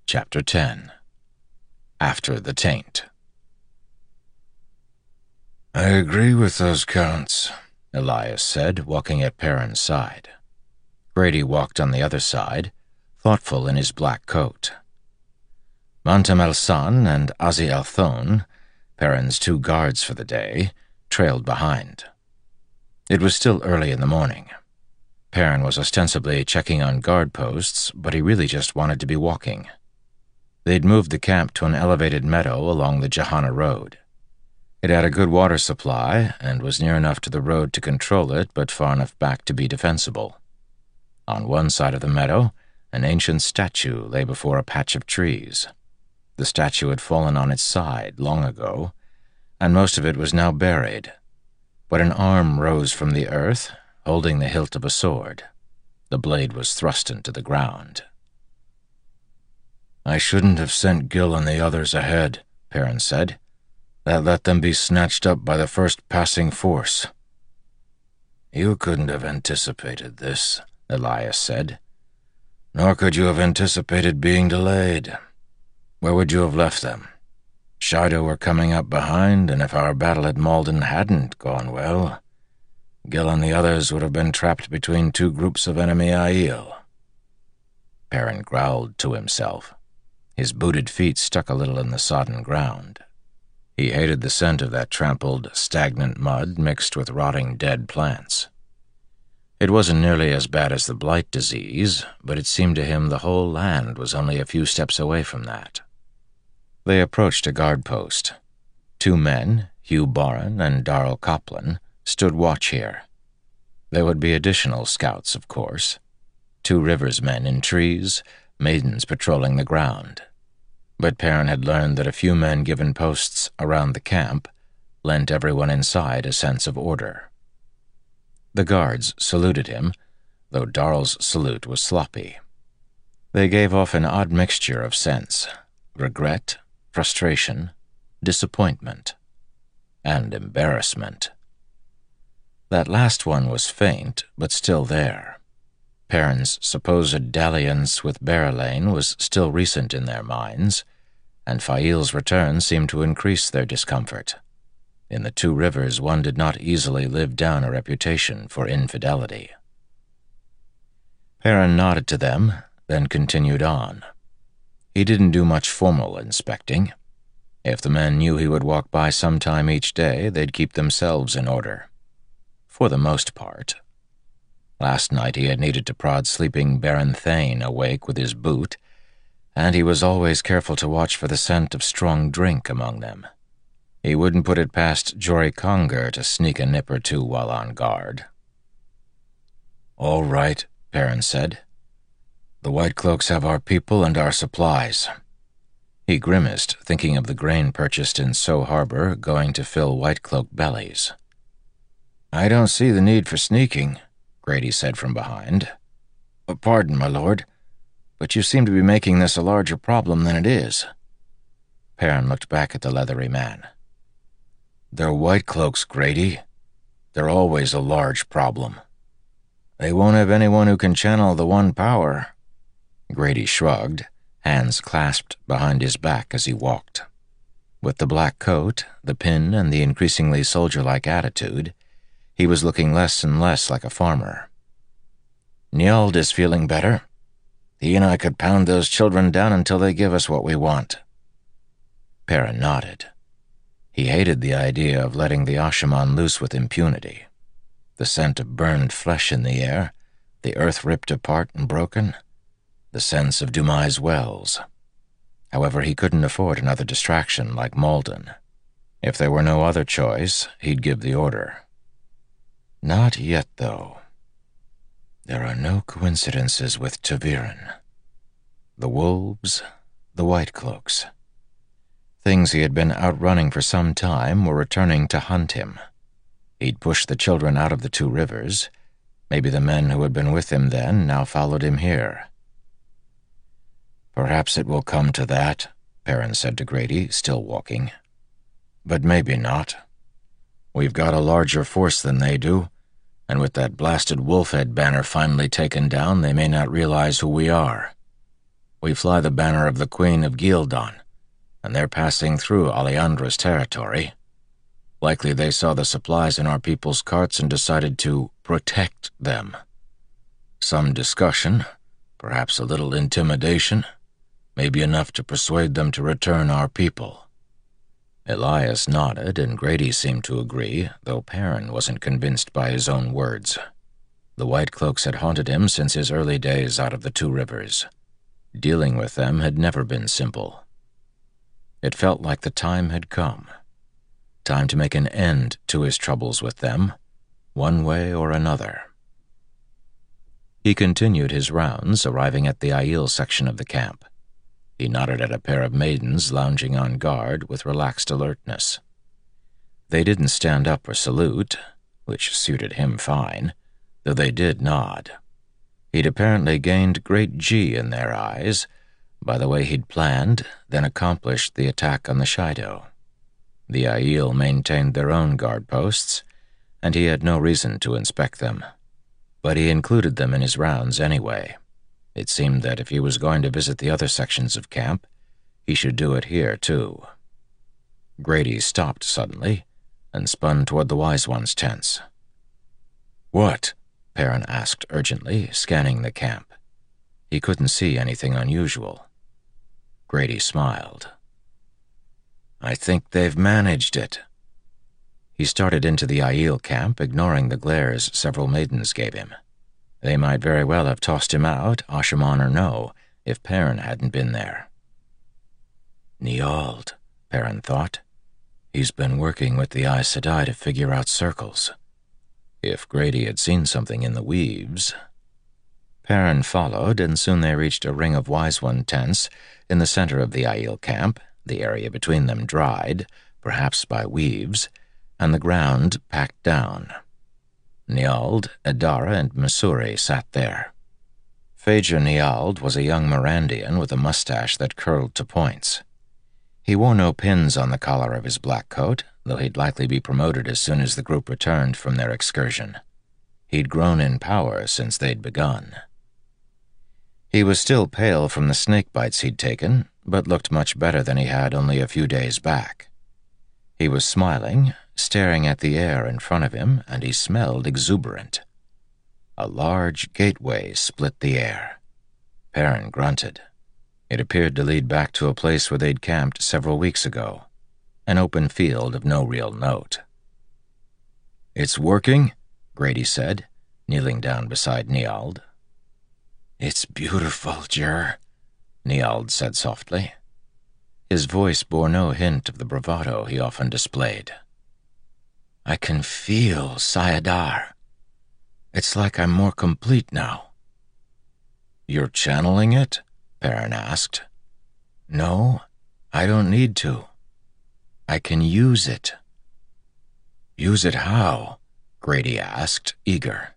Chapter 10. After the Taint. "I agree with those counts," Elias said, walking at Perrin's side. Grady walked on the other side, thoughtful in his black coat. Montem El-San and Azi El-Thon, Perrin's 2 guards for the day, trailed behind. It was still early in the morning. Perrin was ostensibly checking on guard posts, but he really just wanted to be walking. They'd moved the camp to an elevated meadow along the Jahana Road. It had a good water supply and was near enough to the road to control it, but far enough back to be defensible. On one side of the meadow, an ancient statue lay before a patch of trees. The statue had fallen on its side long ago, and most of it was now buried. But an arm rose from the earth, holding the hilt of a sword. The blade was thrust into the ground. "I shouldn't have sent Gil and the others ahead," Perrin said. "That let them be snatched up by the first passing force." "You couldn't have anticipated this," Elias said. "Nor could you have anticipated being delayed. Where would you have left them? Shaido were coming up behind, and if our battle at Malden hadn't gone well, Gil and the others would have been trapped between 2 groups of enemy Aiel." Perrin growled to himself. His booted feet stuck a little in the sodden ground. He hated the scent of that trampled, stagnant mud mixed with rotting dead plants. It wasn't nearly as bad as the blight disease, but it seemed to him the whole land was only a few steps away from that. They approached a guard post. 2 men, Hugh Barron and Darrell Copland, stood watch here. There would be additional scouts, of course. 2 Rivers men in trees, maidens patrolling the ground. But Perrin had learned that a few men given posts around the camp lent everyone inside a sense of order. The guards saluted him, though Darrell's salute was sloppy. They gave off an odd mixture of scents: regret, frustration, disappointment, and embarrassment. That last one was faint, but still there. Perrin's supposed dalliance with Berylane was still recent in their minds, and Fail's return seemed to increase their discomfort. In the 2 Rivers, one did not easily live down a reputation for infidelity. Perrin nodded to them, then continued on. He didn't do much formal inspecting. If the men knew he would walk by sometime each day, they'd keep themselves in order. For the most part. Last night he had needed to prod sleeping Baron Thane awake with his boot, and he was always careful to watch for the scent of strong drink among them. He wouldn't put it past Jory Conger to sneak a nip or 2 while on guard. "All right," Perrin said. "The White Cloaks have our people and our supplies." He grimaced, thinking of the grain purchased in So Harbor going to fill White Cloak bellies. "I don't see the need for sneaking," Grady said from behind. "Pardon, my lord, but you seem to be making this a larger problem than it is." Perrin looked back at the leathery man. "They're White Cloaks, Grady. They're always a large problem. They won't have anyone who can channel the one power." Grady shrugged, hands clasped behind his back as he walked. With the black coat, the pin, and the increasingly soldier-like attitude, he was looking less and less like a farmer. "Njald is feeling better. He and I could pound those children down until they give us what we want." Perrin nodded. He hated the idea of letting the Ashaman loose with impunity. The scent of burned flesh in the air, the earth ripped apart and broken, the sense of Dumai's wells. However, he couldn't afford another distraction like Malden. If there were no other choice, he'd give the order. Not yet, though. There are no coincidences with ta'veren. The wolves, the White Cloaks. Things he had been outrunning for some time were returning to hunt him. He'd pushed the children out of the 2 Rivers. Maybe the men who had been with him then now followed him here. "Perhaps it will come to that," Perrin said to Grady, still walking. "But maybe not. We've got a larger force than they do, and with that blasted Wolfhead banner finally taken down, they may not realize who we are." We fly the banner of the Queen of Gildan, and they're passing through Alejandro's territory. Likely they saw the supplies in our people's carts and decided to protect them. Some discussion, perhaps a little intimidation, may be enough to persuade them to return our people." Elias nodded, and Grady seemed to agree, though Perrin wasn't convinced by his own words. The White Cloaks had haunted him since his early days out of the Two Rivers. Dealing with them had never been simple. It felt like the time had come. Time to make an end to his troubles with them, one way or another. He continued his rounds, arriving at the Aiel section of the camp. He nodded at a pair of maidens lounging on guard with relaxed alertness. They didn't stand up or salute, which suited him fine, though they did nod. He'd apparently gained great G in their eyes by the way he'd planned, then accomplished the attack on the Shido. The Aiel maintained their own guard posts, and he had no reason to inspect them. But he included them in his rounds anyway. It seemed that if he was going to visit the other sections of camp, he should do it here, too. Grady stopped suddenly and spun toward the Wise One's tents. "What?" Perrin asked urgently, scanning the camp. He couldn't see anything unusual. Grady smiled. "I think they've managed it." He started into the Aiel camp, ignoring the glares several maidens gave him. They might very well have tossed him out, Asha'man or no, if Perrin hadn't been there. Niald, Perrin thought. He's been working with the Aes Sedai to figure out circles. If Grady had seen something in the weaves... Perrin followed, and soon they reached a ring of Wise One tents in the center of the Aiel camp, the area between them dried, perhaps by weaves, and the ground packed down. Niald, Adara, and Masuri sat there. Phaedra Niald was a young Mirandian with a mustache that curled to points. He wore no pins on the collar of his black coat, though he'd likely be promoted as soon as the group returned from their excursion. He'd grown in power since they'd begun. He was still pale from the snake bites he'd taken, but looked much better than he had only a few days back. He was smiling, staring at the air in front of him, and he smelled exuberant. A large gateway split the air. Perrin grunted. It appeared to lead back to a place where they'd camped several weeks ago, an open field of no real note. "It's working?" Grady said, kneeling down beside Niald. "It's beautiful, Jur," Niald said softly. His voice bore no hint of the bravado he often displayed. "I can feel Sayadar. It's like I'm more complete now." "You're channeling it?" Perrin asked. "No, I don't need to. I can use it." "Use it how?" Grady asked, eager.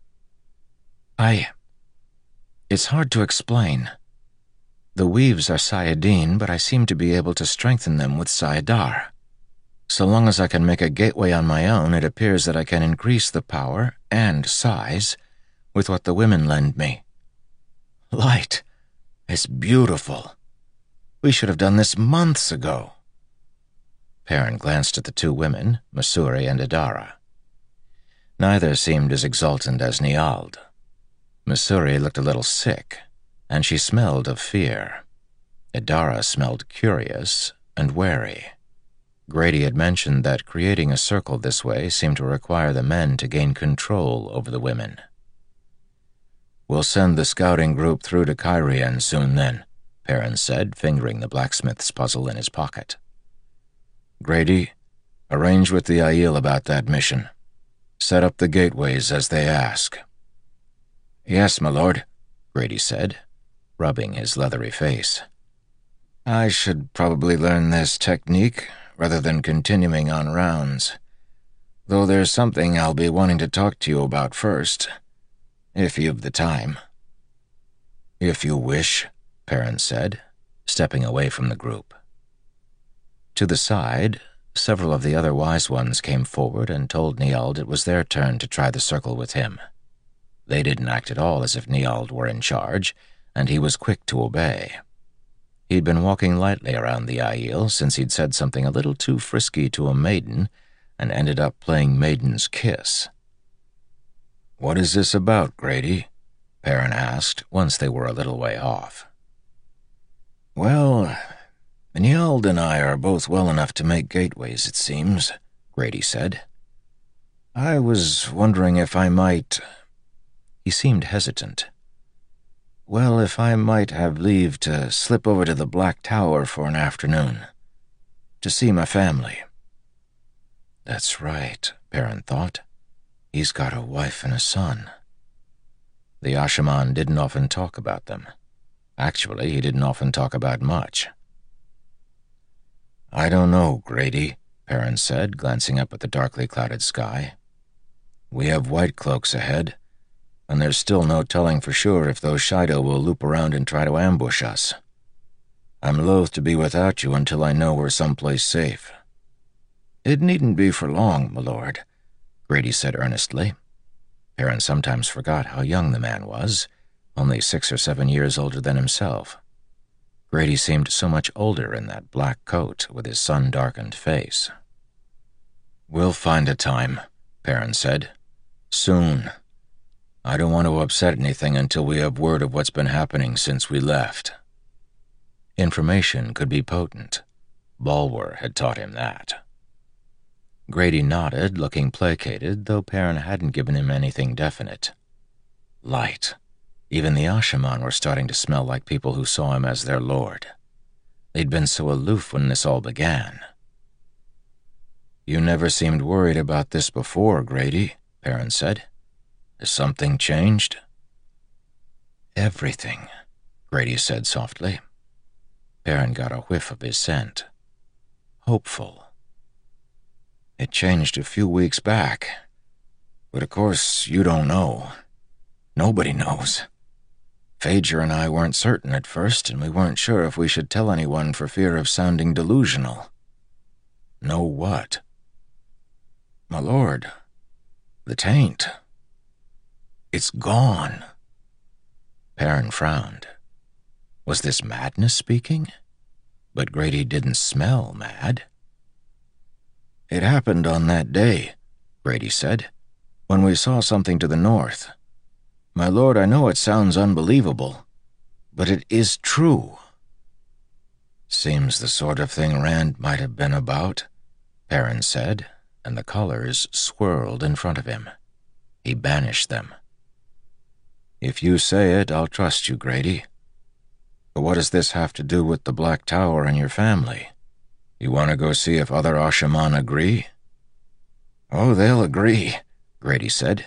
It's hard to explain. The weaves are Sayadin, but I seem to be able to strengthen them with Sayadar. So long as I can make a gateway on my own, it appears that I can increase the power and size with what the women lend me. Light. It's beautiful. We should have done this months ago." Perrin glanced at the two women, Masuri and Adara. Neither seemed as exultant as Niald. Masuri looked a little sick, and she smelled of fear. Adara smelled curious and wary. Grady had mentioned that creating a circle this way seemed to require the men to gain control over the women. "We'll send the scouting group through to Cairhien soon then," Perrin said, fingering the blacksmith's puzzle in his pocket. "Grady, arrange with the Aiel about that mission. Set up the gateways as they ask." "Yes, my lord," Grady said, rubbing his leathery face. "I should probably learn this technique rather than continuing on rounds, though there's something I'll be wanting to talk to you about first, if you've the time." "If you wish," Perrin said, stepping away from the group. To the side, several of the other Wise Ones came forward and told Niald it was their turn to try the circle with him. They didn't act at all as if Niald were in charge, and he was quick to obey. He'd been walking lightly around the Aiel since he'd said something a little too frisky to a maiden and ended up playing Maiden's Kiss. "What is this about, Grady?" Perrin asked once they were a little way off. "Well, Njeld and I are both well enough to make gateways, it seems," Grady said. "I was wondering if I might—" He seemed hesitant. "Well, if I might have leave to slip over to the Black Tower for an afternoon, to see my family." That's right, Perrin thought. He's got a wife and a son. The Ashaman didn't often talk about them. Actually, he didn't often talk about much. "I don't know, Grady," Perrin said, glancing up at the darkly clouded sky. "We have white cloaks ahead, and there's still no telling for sure if those Shaido will loop around and try to ambush us. I'm loath to be without you until I know we're someplace safe." "It needn't be for long, my lord," Grady said earnestly. Perrin sometimes forgot how young the man was, only 6 or 7 years older than himself. Grady seemed so much older in that black coat with his sun-darkened face. "We'll find a time," Perrin said. "Soon. I don't want to upset anything until we have word of what's been happening since we left." Information could be potent. Bulwer had taught him that. Grady nodded, looking placated, though Perrin hadn't given him anything definite. Light. Even the Ashaman were starting to smell like people who saw him as their lord. They'd been so aloof when this all began. "You never seemed worried about this before, Grady," Perrin said. "Has something changed?" "Everything," Grady said softly. Perrin got a whiff of his scent. Hopeful. "It changed a few weeks back. But of course, you don't know. Nobody knows. Phaedra and I weren't certain at first, and we weren't sure if we should tell anyone for fear of sounding delusional." "Know what?" "My lord, the taint. It's gone." Perrin frowned. Was this madness speaking? But Grady didn't smell mad. "It happened on that day," Grady said, "when we saw something to the north. My lord, I know it sounds unbelievable, but it is true." "Seems the sort of thing Rand might have been about," Perrin said, and the colors swirled in front of him. He banished them. "If you say it, I'll trust you, Grady. But what does this have to do with the Black Tower and your family? You want to go see if other Ashaman agree?" "Oh, they'll agree," Grady said.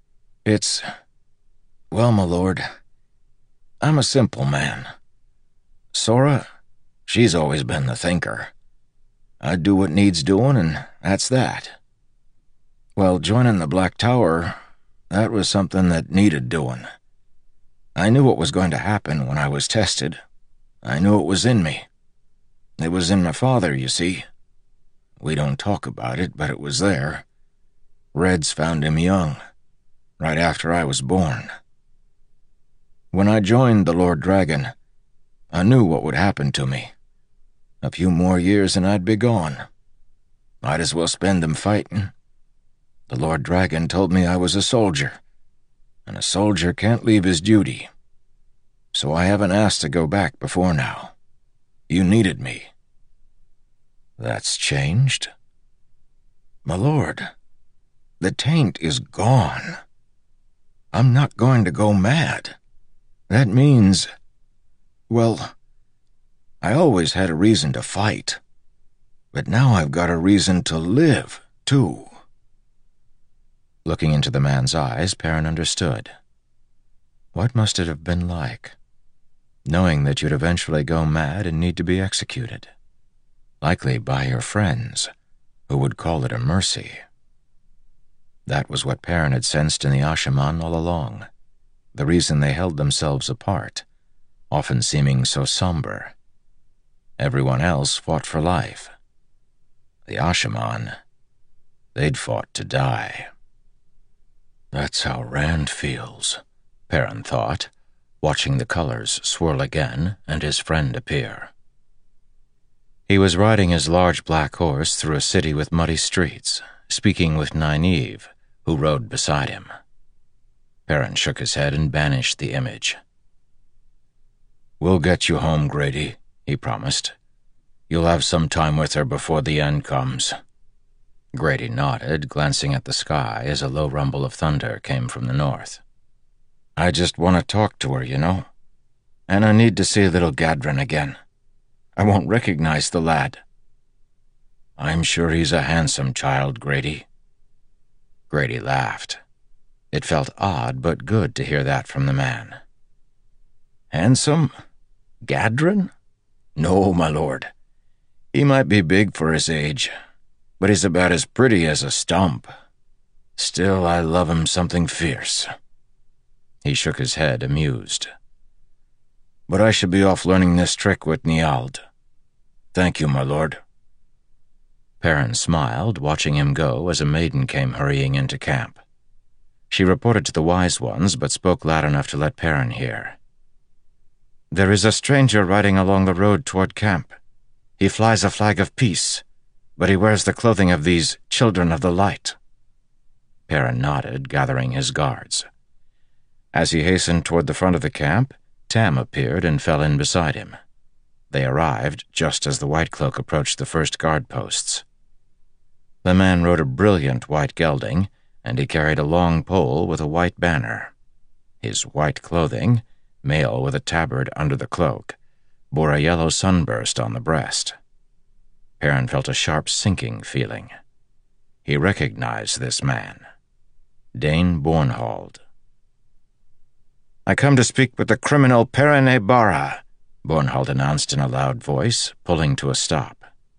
Well, my lord, I'm a simple man. Sora, she's always been the thinker. I do what needs doing, and that's that. Well, joining the Black Tower, that was something that needed doing. I knew what was going to happen when I was tested. I knew it was in me. It was in my father, you see. We don't talk about it, but it was there. Reds found him young, right after I was born. When I joined the Lord Dragon, I knew what would happen to me. A few more years and I'd be gone. Might as well spend them fighting. The Lord Dragon told me I was a soldier, and a soldier can't leave his duty. So I haven't asked to go back before now. You needed me." "That's changed?" "My lord, the taint is gone. I'm not going to go mad. That means, well, I always had a reason to fight, but now I've got a reason to live, too." Looking into the man's eyes, Perrin understood. What must it have been like, knowing that you'd eventually go mad and need to be executed, likely by your friends, who would call it a mercy? That was what Perrin had sensed in the Ashaman all along, the reason they held themselves apart, often seeming so somber. Everyone else fought for life. The Ashaman, they'd fought to die. That's how Rand feels, Perrin thought, watching the colors swirl again and his friend appear. He was riding his large black horse through a city with muddy streets, speaking with Nynaeve, who rode beside him. Perrin shook his head and banished the image. "We'll get you home, Grady," he promised. "You'll have some time with her before the end comes." Grady nodded, glancing at the sky as a low rumble of thunder came from the north. "I just want to talk to her, you know. And I need to see little Gadrin again. I won't recognize the lad." "I'm sure he's a handsome child, Grady." Grady laughed. It felt odd but good to hear that from the man. "Handsome? Gadrin? No, my lord. He might be big for his age, but he's about as pretty as a stump. Still, I love him something fierce." He shook his head, amused. "But I should be off learning this trick with Niald. Thank you, my lord." Perrin smiled, watching him go as a maiden came hurrying into camp. She reported to the Wise Ones, but spoke loud enough to let Perrin hear. "There is a stranger riding along the road toward camp. He flies a flag of peace, but he wears the clothing of these Children of the Light." Perrin nodded, gathering his guards. As he hastened toward the front of the camp, Tam appeared and fell in beside him. They arrived just as the White Cloak approached the first guard posts. The man rode a brilliant white gelding, and he carried a long pole with a white banner. His white clothing, mail with a tabard under the cloak, bore a yellow sunburst on the breast. Perrin felt a sharp sinking feeling. He recognized this man. Dain Bornhald. "I come to speak with the criminal Perrin Aybara," Bornhald announced in a loud voice, pulling to a stop.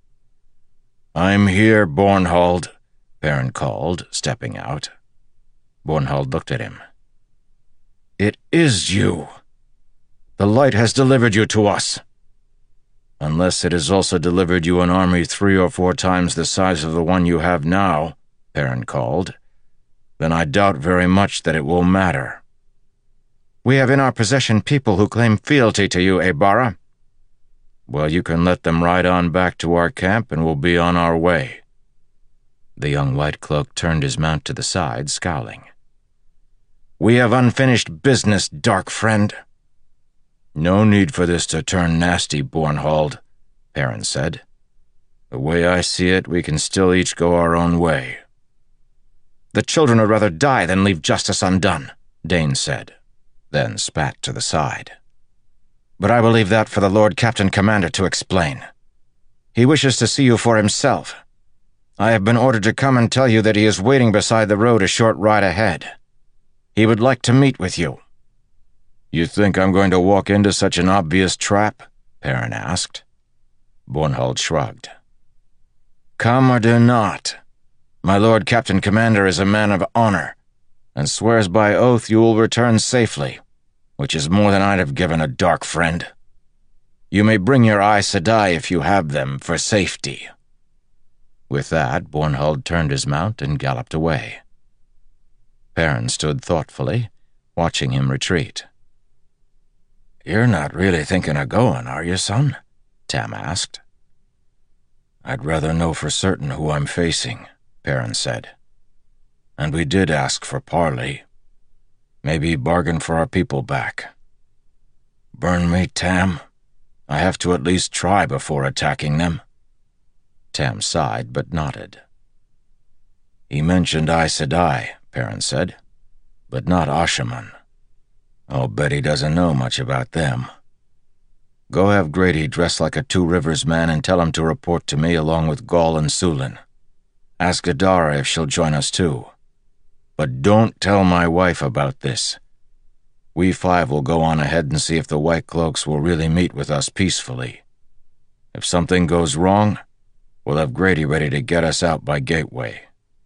"I'm here, Bornhald," Perrin called, stepping out. Bornhald looked at him. "It is you. The light has delivered you to us. Unless it has also delivered you an army 3 or 4 times the size of the one you have now," Perrin called, "then I doubt very much that it will matter." "We have in our possession people who claim fealty to you, Aybara." "Well, you can let them ride on back to our camp and we'll be on our way." The young White Cloak turned his mount to the side, scowling. "We have unfinished business, dark friend." "No need for this to turn nasty, Bornhald," Perrin said. "The way I see it, we can still each go our own way." "The children would rather die than leave justice undone," Dain said, then spat to the side. "But I will leave that for the Lord Captain Commander to explain. He wishes to see you for himself. I have been ordered to come and tell you that he is waiting beside the road a short ride ahead. He would like to meet with you." "You think I'm going to walk into such an obvious trap?" Perrin asked. Bornhald shrugged. "Come or do not. My Lord Captain Commander is a man of honor, and swears by oath you will return safely, which is more than I'd have given a dark friend. You may bring your Aes Sedai if you have them, for safety." With that, Bornhald turned his mount and galloped away. Perrin stood thoughtfully, watching him retreat. "You're not really thinking of going, are you, son?" Tam asked. "I'd rather know for certain who I'm facing," Perrin said. "And we did ask for parley. Maybe bargain for our people back. Burn me, Tam. I have to at least try before attacking them." Tam sighed but nodded. "He mentioned Aes Sedai," Perrin said, "but not Ashaman. I'll bet he doesn't know much about them. Go have Grady dress like a Two Rivers man and tell him to report to me along with Gall and Sulin. Ask Adara if she'll join us too. But don't tell my wife about this. We 5 will go on ahead and see if the White Cloaks will really meet with us peacefully. If something goes wrong, we'll have Grady ready to get us out by Gateway."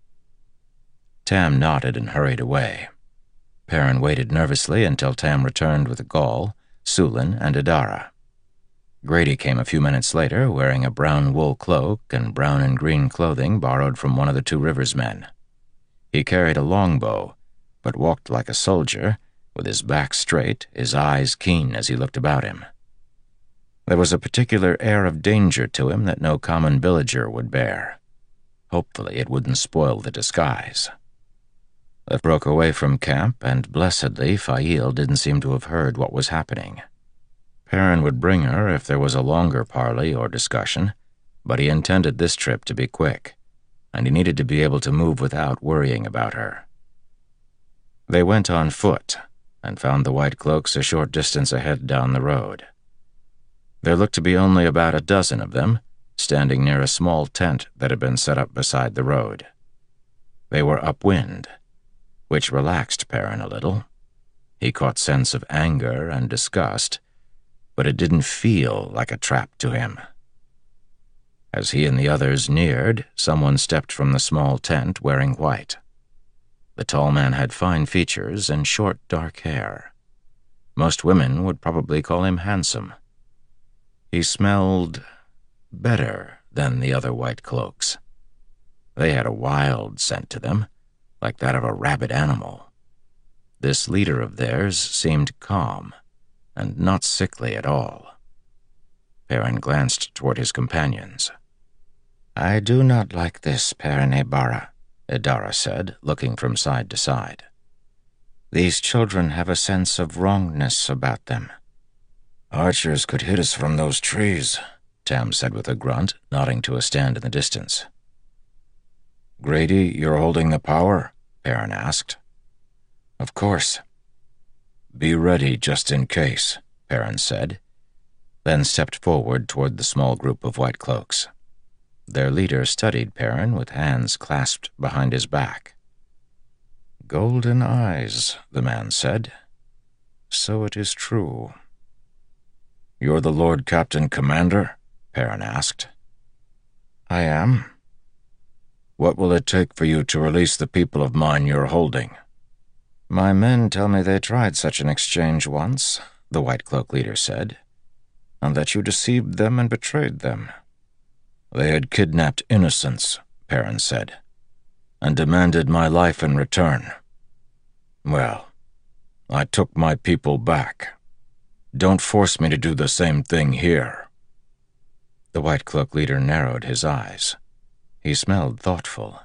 Tam nodded and hurried away. Perrin waited nervously until Tam returned with Gall, Sulin, and Adara. Grady came a few minutes later, wearing a brown wool cloak and brown and green clothing borrowed from one of the Two Rivers men. He carried a longbow, but walked like a soldier, with his back straight, his eyes keen as he looked about him. There was a particular air of danger to him that no common villager would bear. Hopefully it wouldn't spoil the disguise. They broke away from camp, and blessedly Fail didn't seem to have heard what was happening. Perrin would bring her if there was a longer parley or discussion, but he intended this trip to be quick, and he needed to be able to move without worrying about her. They went on foot and found the White Cloaks a short distance ahead down the road. There looked to be only about a dozen of them, standing near a small tent that had been set up beside the road. They were upwind, which relaxed Perrin a little. He caught sense of anger and disgust, but it didn't feel like a trap to him. As he and the others neared, someone stepped from the small tent wearing white. The tall man had fine features and short, dark hair. Most women would probably call him handsome. He smelled better than the other White Cloaks. They had a wild scent to them, like that of a rabid animal. This leader of theirs seemed calm, and not sickly at all. Perrin glanced toward his companions. "I do not like this, Perrin Aybara," Idara said, looking from side to side. "These children have a sense of wrongness about them." "Archers could hit us from those trees," Tam said with a grunt, nodding to a stand in the distance. "Grady, you're holding the power?" Perrin asked. "Of course." "Be ready just in case," Perrin said, then stepped forward toward the small group of White Cloaks. Their leader studied Perrin with hands clasped behind his back. "Golden eyes," the man said. "So it is true." "You're the Lord Captain Commander?" Perrin asked. "I am." "What will it take for you to release the people of mine you're holding?" "My men tell me they tried such an exchange once," the White Cloak leader said, "and that you deceived them and betrayed them." "They had kidnapped innocents," Perrin said, "and demanded my life in return. Well, I took my people back. Don't force me to do the same thing here." The White Cloak leader narrowed his eyes. He smelled thoughtful.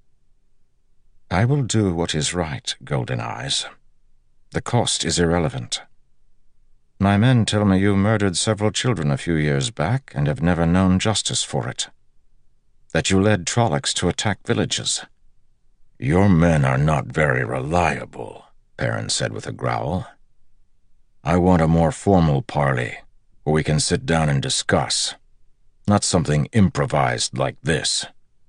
"I will do what is right, Golden Eyes. The cost is irrelevant. My men tell me you murdered several children a few years back and have never known justice for it. That you led Trollocs to attack villages." "Your men are not very reliable," Perrin said with a growl. "I want a more formal parley, where we can sit down and discuss, not something improvised like this."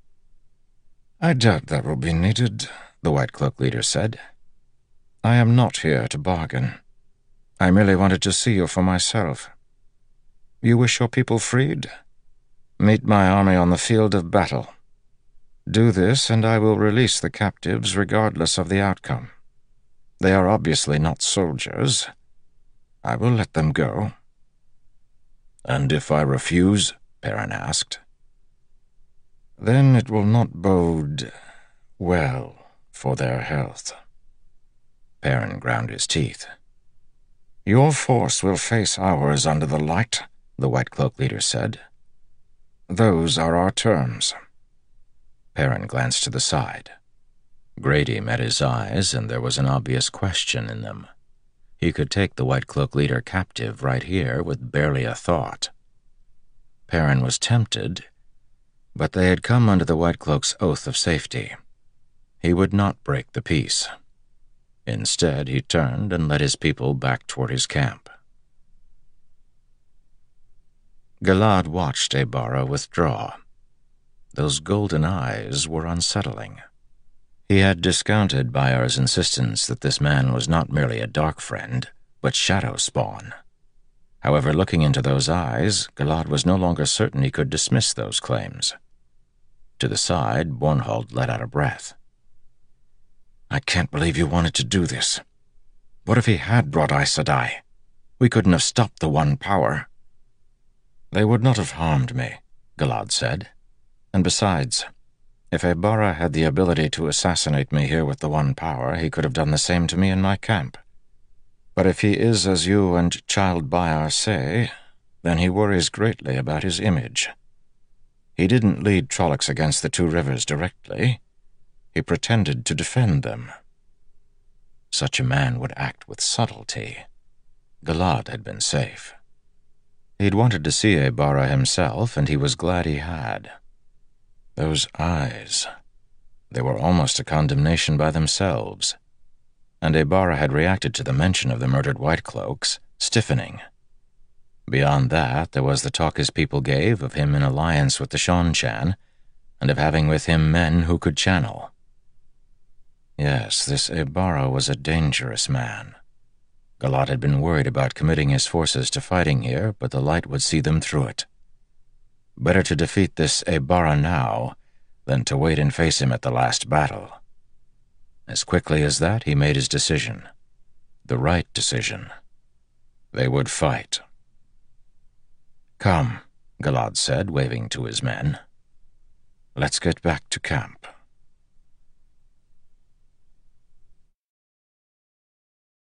"I doubt that will be needed," the White Cloak leader said. "I am not here to bargain. I merely wanted to see you for myself. You wish your people freed? Meet my army on the field of battle. Do this, and I will release the captives regardless of the outcome. They are obviously not soldiers. I will let them go." "And if I refuse?" Perrin asked. "Then it will not bode well for their health." Perrin ground his teeth. "Your force will face ours under the light," the White Cloak leader said. "Those are our terms." Perrin glanced to the side. Grady met his eyes, and there was an obvious question in them. He could take the White Cloak leader captive right here with barely a thought. Perrin was tempted, but they had come under the White Cloak's oath of safety. He would not break the peace. Instead, he turned and led his people back toward his camp. Gilad watched Aybara withdraw. Those golden eyes were unsettling. He had discounted Bayar's insistence that this man was not merely a dark friend, but shadow spawn. However, looking into those eyes, Gilad was no longer certain he could dismiss those claims. To the side, Bornhold let out a breath. "I can't believe you wanted to do this. What if he had brought Aes Sedai? We couldn't have stopped the One Power." "They would not have harmed me," Gilad said. "And besides, if Aybara had the ability to assassinate me here with the One Power, he could have done the same to me in my camp. But if he is as you and Child Bayar say, then he worries greatly about his image. He didn't lead Trollocs against the two rivers directly. He pretended to defend them. Such a man would act with subtlety. Galad had been safe. He'd wanted to see Aybara himself, and he was glad he had. Those eyes, they were almost a condemnation by themselves, and Aybara had reacted to the mention of the murdered Whitecloaks, stiffening. Beyond that, there was the talk his people gave of him in alliance with the Seanchan, and of having with him men who could channel. Yes, this Aybara was a dangerous man. Galad had been worried about committing his forces to fighting here, but the light would see them through it. Better to defeat this Aybara now than to wait and face him at the last battle. As quickly as that, he made his decision. The right decision. They would fight. "Come," Galad said, waving to his men. "Let's get back to camp."